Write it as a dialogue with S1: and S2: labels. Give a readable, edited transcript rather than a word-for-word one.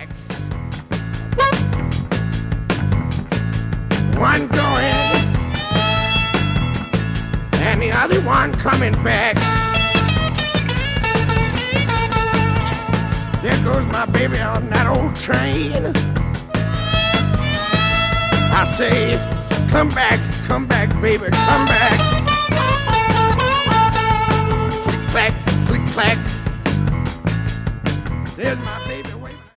S1: tracks. One going and the other one coming back. There goes my baby on that old train. I say, come back, baby, come back.